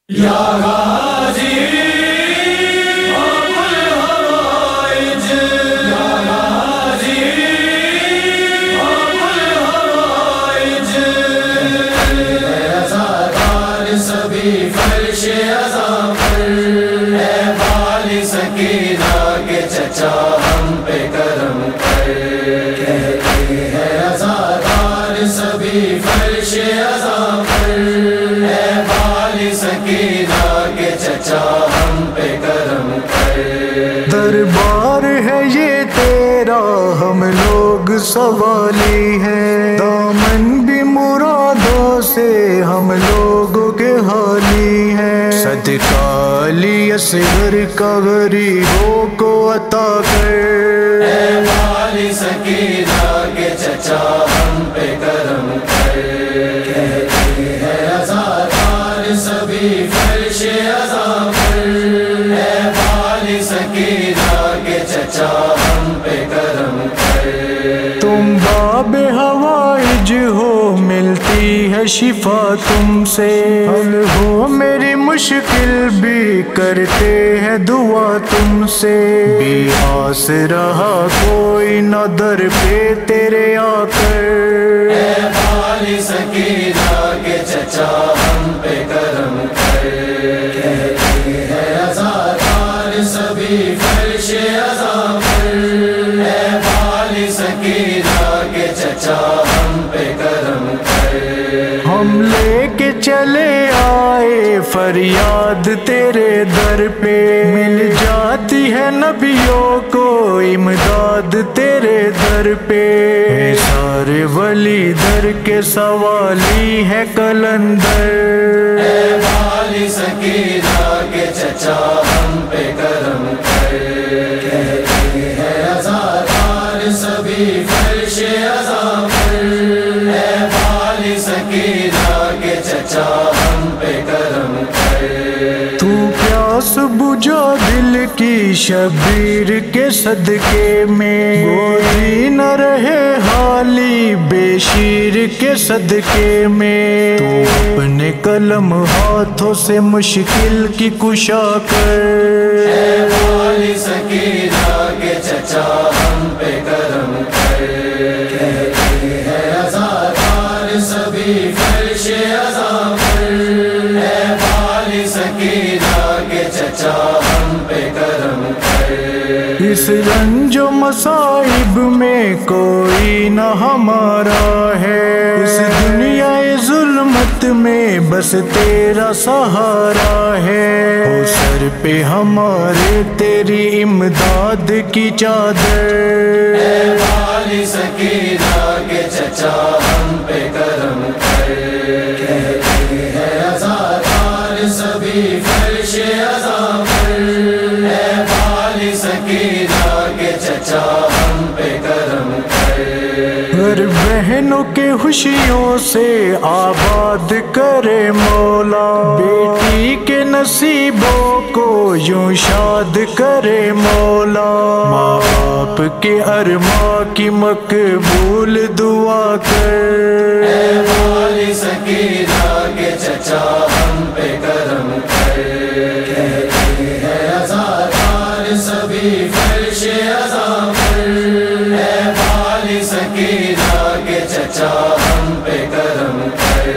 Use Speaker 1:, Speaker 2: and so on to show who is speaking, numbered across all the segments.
Speaker 1: یا غازی ابو الحوائج، یا غازی ابو الحوائج، عزادار سبھی فرش عزا پر، اے والی سکینہ کے چچا ہم پہ کرم کر، کہتے ہیں عزادار سبھی فرش عزا پر، اے والی سکینہ کے چچا ہم پہ کرم کر۔
Speaker 2: دربار ہے یہ تیرا ہم لوگ سوالی ہیں، دامن بھی مرادوں سے ہم لوگوں کے حالی ہیں، صدقہ علی اصغر کا غریبوں کو عطا کر،
Speaker 1: اے والی سکینہ کے چچا ہم پہ کرم کر، کہتے ہیں عزادار سبھی فرش عزا پر، اے والی سکینہ کے چچا ہم پہ کرم کر۔
Speaker 2: تم باب حوائج ہو ملتی ہے شفا تم سے، حل ہو میری مشکل بھی کرتے ہیں دعا تم سے، بے آس رہا کوئی نہ در پہ تیرے آ کر،
Speaker 1: اے والی سکینہ کے چچا ہم پہ کرم کر، کہتے ہیں عزادار سبھی فرش عزا پر، اے والی سکینہ کے چچا ہم پہ کرم کر۔
Speaker 2: ہم لے کے چلے آئے فریاد تیرے در پہ، مل جاتی ہے نبیوں کو امداد تیرے در پہ، سارے ولی در کے سوالی ہے کلندر،
Speaker 1: اے والی سکینہ کے چچا ہم پہ کرم کر، کہتے ہیں عزادار سبھی فرش عزا پر، اے والی سکینہ کے چچا ہم پہ کرم کر۔
Speaker 2: تو پیاس بجھا دل کی شبیر کے صدقے میں، گوئی نہ رہے حالی بے شیر کے صدقے میں، تو اپنے قلم ہاتھوں سے مشکل کی کشا کر،
Speaker 1: اے والی سکینہ کے چچا ہم پہ کرم کر، کہتے ہیں عزادار سبھی فرش عزا پر، اے والی سکینہ کے چچا ہم پہ کرم کر۔
Speaker 2: اس رنج و مصائب میں کوئی نہ ہمارا ہے، اس دنیا ظلمت میں بس تیرا سہارا ہے، ہو سر پہ ہمارے تیری امداد کی چادر،
Speaker 1: اے والی سکینہ کے چچا ہم پہ کرم کر، کہتے ہیں عزادار سبھی فرش عزا پر، اے والی سکینہ کے چچا ہم پہ کرم کر۔
Speaker 2: ہر بہنوں کے خوشیوں سے آباد کرے مولا، بیٹی کے نصیبوں کو یوں شاد کرے مولا، ماں باپ کے ارماں کی مقبول دعا کر،
Speaker 1: اے والی سکینہ کے چچا ہم پہ کرم کر، کہتے ہیں عزادار سبھی فرش عزا پر، اے والی سکینہ کے چچا ہم پہ کرم کر۔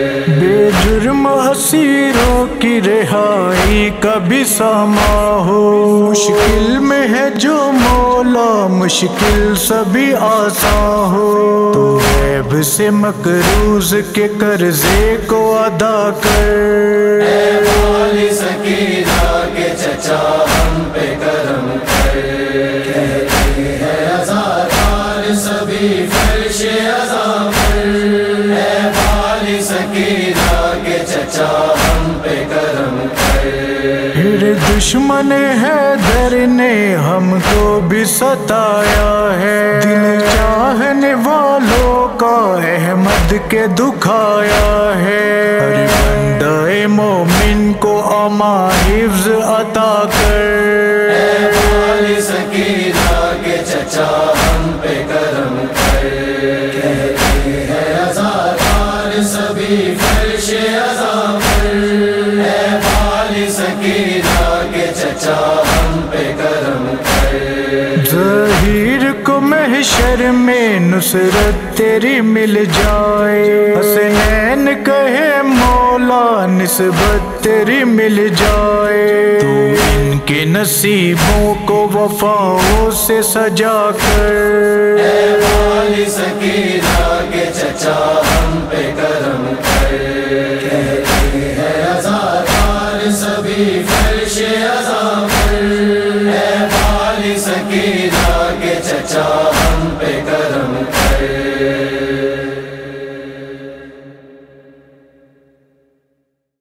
Speaker 2: بے جرم اسیروں کی رہائی کا بھی ساما ہو، مشکل میں ہے جو مولا مشکل سبھی آسان ہو، تو غیب سے مقروض کے قرضے کو ادا کر،
Speaker 1: اے والی سکینہ کے چچا ہم پہ کرم کر، کہتے ہیں عزادار سبھی فرش عزا پر، اے والی سکینہ کے چچا ہم پہ کرم کر۔
Speaker 2: پھر دشمن حیدر نے ہم کو بھی ستایا ہے، دل چاہنے والوں کا احمد کے دکھایا ہے، ہر بندہ مومن کو امان حفظ عطا کر،
Speaker 1: اے والی سکینہ کے چچا ہم پہ کرم کر، کہتے ہیں عزادار سبھی فرش عزا پر، اے
Speaker 2: محشر میں نصرت تیری مل جائے، حسنین کہے مولا نسبت تیری مل جائے، تو ان کے نصیبوں کو وفاؤں سے سجا کر،
Speaker 1: اے والی سکینہ کے چچا ہم پہ کرم کر۔